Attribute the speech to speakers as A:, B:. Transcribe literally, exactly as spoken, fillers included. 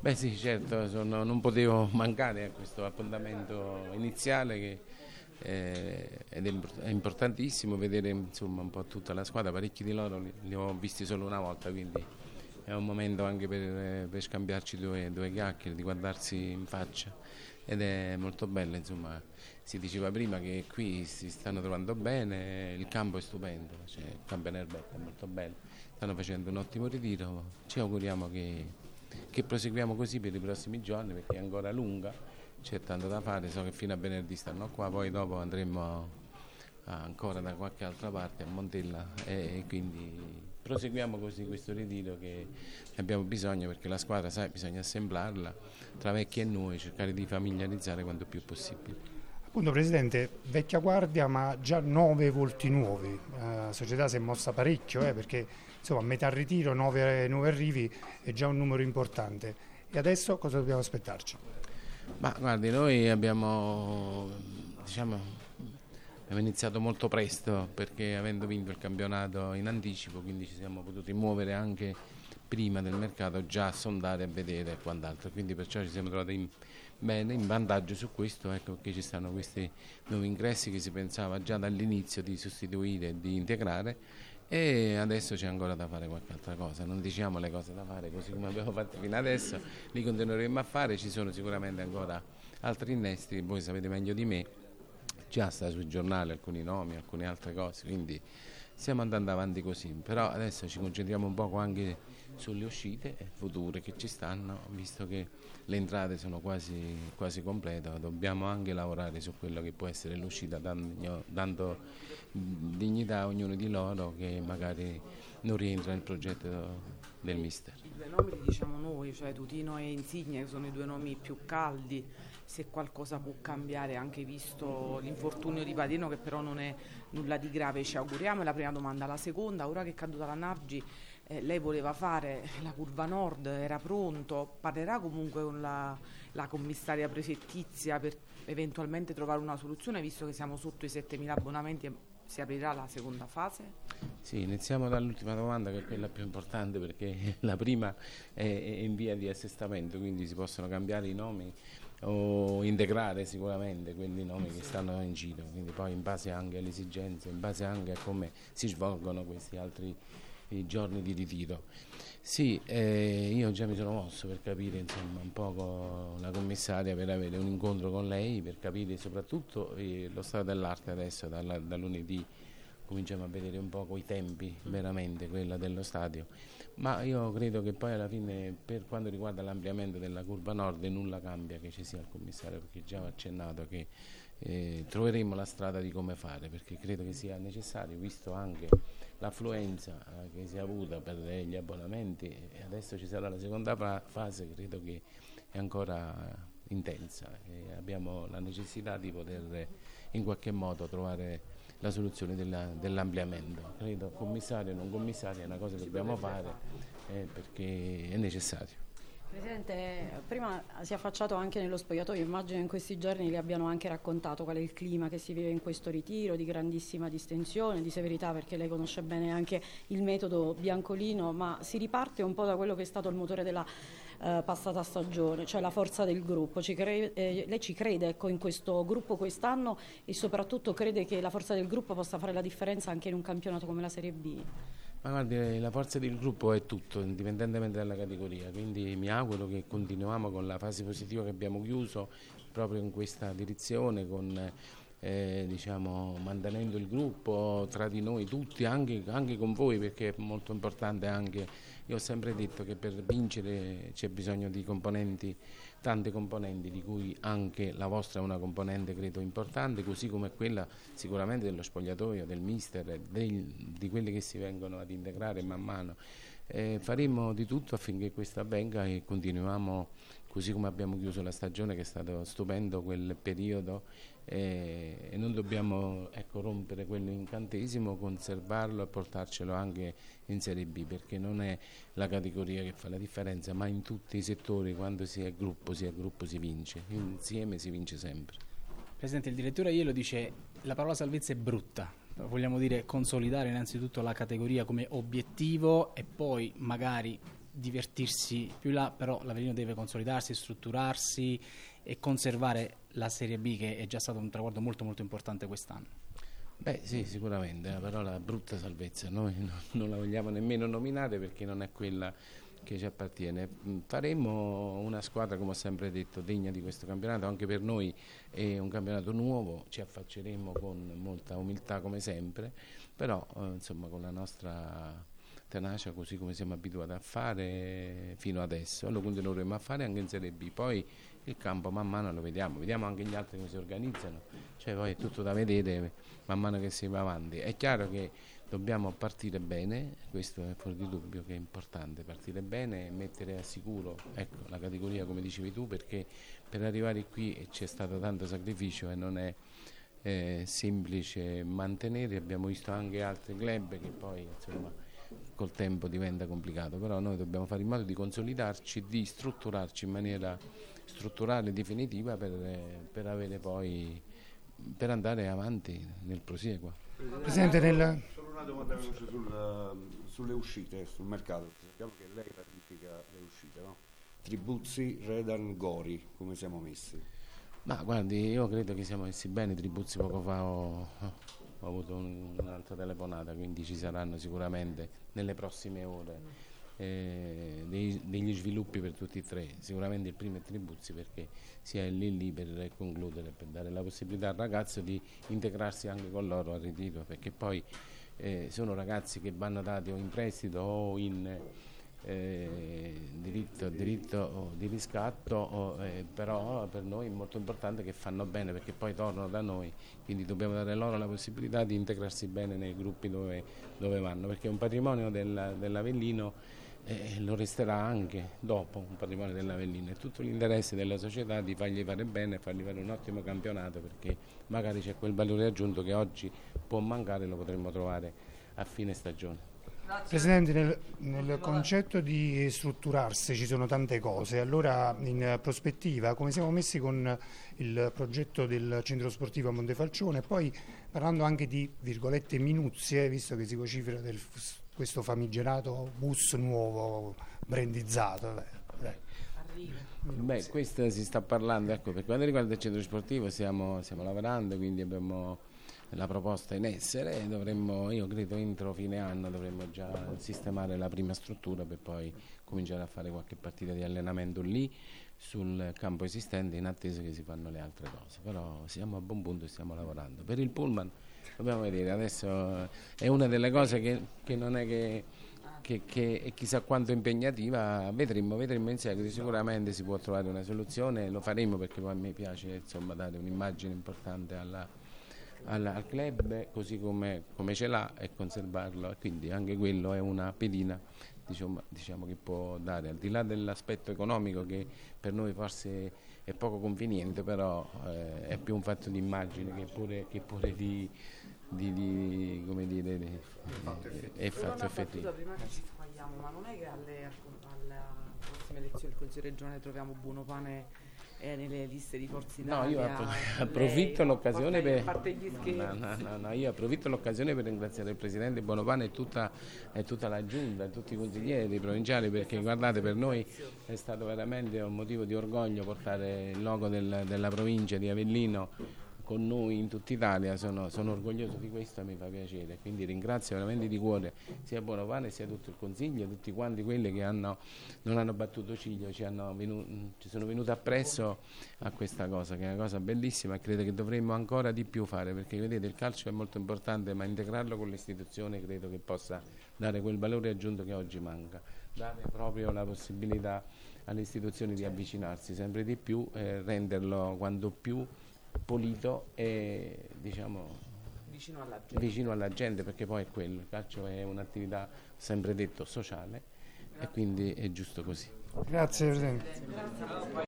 A: Beh sì, certo, sono, non potevo mancare a questo appuntamento iniziale che, eh, ed è, import- è importantissimo vedere insomma un po' tutta la squadra, parecchi di loro li, li ho visti solo una volta, quindi è un momento anche per, per scambiarci due, due chiacchiere, di guardarsi in faccia ed è molto bello, insomma. Si diceva prima che qui si stanno trovando bene, il campo è stupendo, cioè, il campo in erbetta è molto bello, stanno facendo un ottimo ritiro, ci auguriamo che, che proseguiamo così per i prossimi giorni perché è ancora lunga, c'è tanto da fare, so che fino a venerdì stanno qua, poi dopo andremo a, ancora da qualche altra parte a Montella e, e quindi proseguiamo così questo ritiro che abbiamo bisogno perché la squadra, sai, bisogna assemblarla tra vecchi e nuovi, cercare di familiarizzare quanto più possibile.
B: Appunto, Presidente, vecchia guardia ma già nove volti nuovi, eh, la società si è mossa parecchio eh, perché insomma a metà ritiro, nove, nove arrivi è già un numero importante e adesso cosa dobbiamo aspettarci?
A: Ma guardi, noi abbiamo, diciamo, abbiamo iniziato molto presto perché avendo vinto il campionato in anticipo, quindi ci siamo potuti muovere anche prima del mercato, già a sondare e vedere e quant'altro, quindi perciò ci siamo trovati in, bene, in vantaggio su questo, ecco che ci stanno questi nuovi ingressi che si pensava già dall'inizio di sostituire e di integrare e adesso c'è ancora da fare qualche altra cosa, non diciamo le cose da fare così come abbiamo fatto fino adesso, li continueremo a fare, ci sono sicuramente ancora altri innesti, voi sapete meglio di me, già sta sui giornali alcuni nomi, alcune altre cose, quindi stiamo andando avanti così, però adesso ci concentriamo un poco anche sulle uscite future che ci stanno, visto che le entrate sono quasi, quasi complete, dobbiamo anche lavorare su quello che può essere l'uscita, dando, dando dignità a ognuno di loro che magari non rientra nel progetto del mister.
C: I due nomi li diciamo noi, cioè Tutino e Insigne, che sono i due nomi più caldi, se qualcosa può cambiare anche visto l'infortunio di Patino che però non è nulla di grave, ci auguriamo. È la prima domanda. La seconda, ora che è caduta la Nargi, eh, lei voleva fare la curva nord, era pronto, parlerà comunque con la, la commissaria prefettizia per eventualmente trovare una soluzione visto che siamo sotto i settemila abbonamenti e si aprirà la seconda fase?
A: Sì, iniziamo dall'ultima domanda che è quella più importante perché la prima è in via di assestamento, quindi si possono cambiare i nomi o integrare sicuramente quelli nomi che stanno in giro, quindi poi in base anche alle esigenze, in base anche a come si svolgono questi altri giorni di ritiro. Sì, eh, io già mi sono mosso per capire insomma un po' con la commissaria, per avere un incontro con lei, per capire soprattutto eh, lo stato dell'arte adesso, dalla, da lunedì cominciamo a vedere un po' i tempi veramente quella dello stadio, ma io credo che poi alla fine per quanto riguarda l'ampliamento della curva nord nulla cambia che ci sia il commissario perché già ho accennato che eh, troveremo la strada di come fare perché credo che sia necessario visto anche l'affluenza eh, che si è avuta per gli abbonamenti e adesso ci sarà la seconda fa- fase, credo che è ancora intensa e abbiamo la necessità di poter in qualche modo trovare la soluzione della, dell'ampliamento. Credo commissario o non commissario è una cosa che dobbiamo fare eh, perché è necessario.
D: Presidente, prima si è affacciato anche nello spogliatoio, immagino in questi giorni le abbiano anche raccontato qual è il clima che si vive in questo ritiro, di grandissima distensione, di severità, perché lei conosce bene anche il metodo biancolino, ma si riparte un po' da quello che è stato il motore della eh, passata stagione, cioè la forza del gruppo. Ci cre- eh, lei ci crede ecco, in questo gruppo quest'anno e soprattutto crede che la forza del gruppo possa fare la differenza anche in un campionato come la Serie B?
A: Ma guardi, la forza del gruppo è tutto, indipendentemente dalla categoria, quindi mi auguro che continuiamo con la fase positiva che abbiamo chiuso proprio in questa direzione, con, eh, diciamo, mantenendo il gruppo tra di noi tutti, anche, anche con voi, perché è molto importante anche, io ho sempre detto che per vincere c'è bisogno di componenti, tante componenti, di cui anche la vostra è una componente credo importante, così come quella sicuramente dello spogliatoio, del mister, del, di quelli che si vengono ad integrare man mano. Eh, faremo di tutto affinché questo avvenga e continuiamo così come abbiamo chiuso la stagione, che è stato stupendo quel periodo, eh, e non dobbiamo ecco, rompere quell'incantesimo, conservarlo e portarcelo anche in Serie B, perché non è la categoria che fa la differenza, ma in tutti i settori quando si è gruppo, si è gruppo si vince, insieme si vince sempre.
E: Presidente, il direttore Aiello dice la parola salvezza è brutta, vogliamo dire consolidare innanzitutto la categoria come obiettivo e poi magari divertirsi più là, però l'Avellino deve consolidarsi, strutturarsi e conservare la Serie B, che è già stato un traguardo molto molto importante quest'anno.
A: Beh sì, sicuramente, la parola brutta salvezza noi non la vogliamo nemmeno nominare perché non è quella che ci appartiene. Faremo una squadra, come ho sempre detto, degna di questo campionato, anche per noi è un campionato nuovo, ci affacceremo con molta umiltà come sempre, però eh, insomma con la nostra tenacia, così come siamo abituati a fare fino adesso, lo continueremo a fare anche in Serie B. Poi il campo man mano lo vediamo, vediamo anche gli altri come si organizzano, cioè poi è tutto da vedere man mano che si va avanti. È chiaro che dobbiamo partire bene, questo è fuori di dubbio che è importante, partire bene e mettere a sicuro, ecco, la categoria come dicevi tu, perché per arrivare qui c'è stato tanto sacrificio e non è eh, semplice mantenere. Abbiamo visto anche altri club che poi insomma col tempo diventa complicato, però noi dobbiamo fare in modo di consolidarci, di strutturarci in maniera strutturale e definitiva per, per avere poi per andare avanti nel prosieguo.
B: Presidente, nel...
F: Solo una domanda veloce sul, sulle uscite, sul mercato. Sappiamo che lei ratifica le uscite, no? Tribuzzi, Redan, Gori, come siamo messi?
A: Ma guardi, io credo che siamo messi bene. Tribuzzi poco fa ho, ho avuto un, un'altra telefonata, quindi ci saranno sicuramente nelle prossime ore eh, dei, degli sviluppi per tutti e tre. Sicuramente il primo è Tribuzzi, perché si è lì lì per concludere, per dare la possibilità al ragazzo di integrarsi anche con loro al ritiro, perché poi eh, sono ragazzi che vanno dati o in prestito o in eh, diritto, diritto di riscatto, o, eh, però per noi è molto importante che fanno bene, perché poi tornano da noi, quindi dobbiamo dare loro la possibilità di integrarsi bene nei gruppi dove, dove vanno, perché è un patrimonio del, dell'Avellino. E lo resterà anche dopo, un patrimonio dell'Avellino. È tutto l'interesse della società di fargli fare bene e fargli fare un ottimo campionato, perché magari c'è quel valore aggiunto che oggi può mancare e lo potremmo trovare a fine stagione.
B: Presidente, nel, nel concetto di strutturarsi ci sono tante cose, allora in prospettiva come siamo messi con il progetto del centro sportivo a Montefalcione, e poi parlando anche di virgolette minuzie, visto che si vocifera del questo famigerato bus nuovo brandizzato.
A: Beh, questo si sta parlando, ecco, per quanto riguarda il centro sportivo stiamo, stiamo lavorando, quindi abbiamo la proposta in essere e dovremmo, io credo entro fine anno dovremmo già sistemare la prima struttura per poi cominciare a fare qualche partita di allenamento lì sul campo esistente, in attesa che si fanno le altre cose, però siamo a buon punto e stiamo lavorando. Per il pullman dobbiamo vedere, adesso è una delle cose che, che non è che, che, che è chissà quanto impegnativa, vedremo, vedremo in seguito, sicuramente si può trovare una soluzione, lo faremo, perché poi a me piace insomma dare un'immagine importante alla, alla, al club così come, come ce l'ha e conservarlo, e quindi anche quello è una pedina diciamo, diciamo che può dare, al di là dell'aspetto economico che per noi forse è poco conveniente, però eh, è più un fatto di immagine che pure, che pure di, di, di come dire di, è fatto effettivo.
C: Prima che ci sbagliamo, ma non è che alle, alle prossime elezioni del Consiglio regionale troviamo buono pane eh, nelle liste di Forza Italia?
A: No, io appro- approfitto
C: lei,
A: l'occasione per
C: a parte gli scherzi.
A: no, no, no, no, io approfitto l'occasione per ringraziare il Presidente Bonopane e tutta, e tutta la Giunta e tutti i consiglieri provinciali, perché guardate, per noi è stato veramente un motivo di orgoglio portare il logo del, della provincia di Avellino con noi in tutta Italia. Sono, sono orgoglioso di questo e mi fa piacere, quindi ringrazio veramente di cuore sia Bonopane sia tutto il Consiglio, tutti quanti quelli che hanno, non hanno battuto ciglio, ci, hanno venu, ci sono venuti appresso a questa cosa, che è una cosa bellissima e credo che dovremmo ancora di più fare, perché vedete il calcio è molto importante, ma integrarlo con l'istituzione credo che possa dare quel valore aggiunto che oggi manca, dare proprio la possibilità alle istituzioni di avvicinarsi sempre di più e renderlo quanto più pulito e diciamo
C: vicino alla gente.
A: vicino alla gente, perché poi è quello, il calcio è un'attività, sempre detto, sociale. Grazie. E quindi è giusto così.
B: Grazie Presidente.